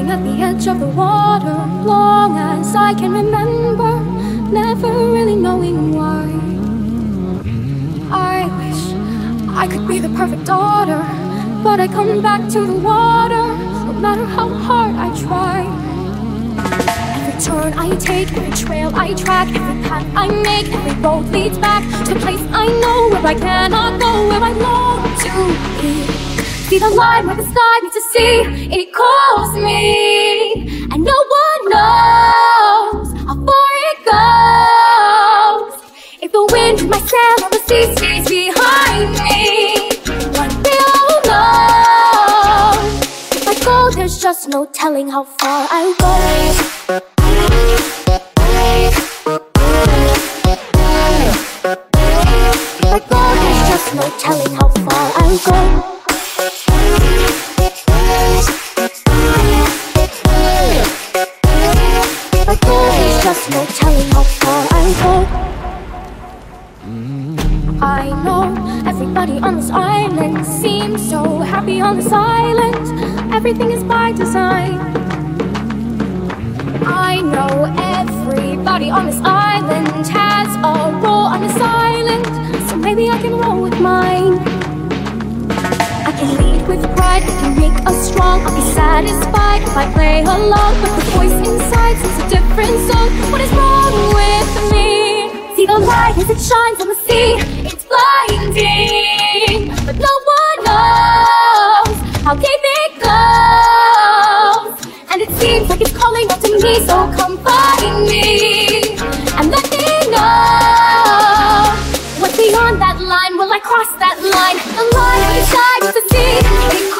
at the edge of the water, long as I can remember, never really knowing why. I wish I could be the perfect daughter, but I come back to the water, no matter how hard I try. Every turn I take, every trail I track, every path I make, every road leads back to a place I know, where I cannot go, where I long to be. See the line where the sky meets the sea, it calls me, and no one knows how far it goes. If the wind in my sail on the sea stays behind me, one day I'll know. If I go, there's just no telling how far I'll go. If I go, there's just no telling how far I'll go. Just no telling how far I'll go. I know everybody on this island seems so happy on this island. Everything is by design. I know everybody on this island has a role on this island, so maybe I can roll with mine. I can lead with pride, I can make us strong. I'll be satisfied if I play along, but the voice inside sings a different song. What is wrong with me? See the light as it shines on the sea, it's blinding, but no one knows how deep it goes. And it seems like it's calling out to me, so come find me and let me know what's beyond that line. Will I cross that line? The line beside the sea, it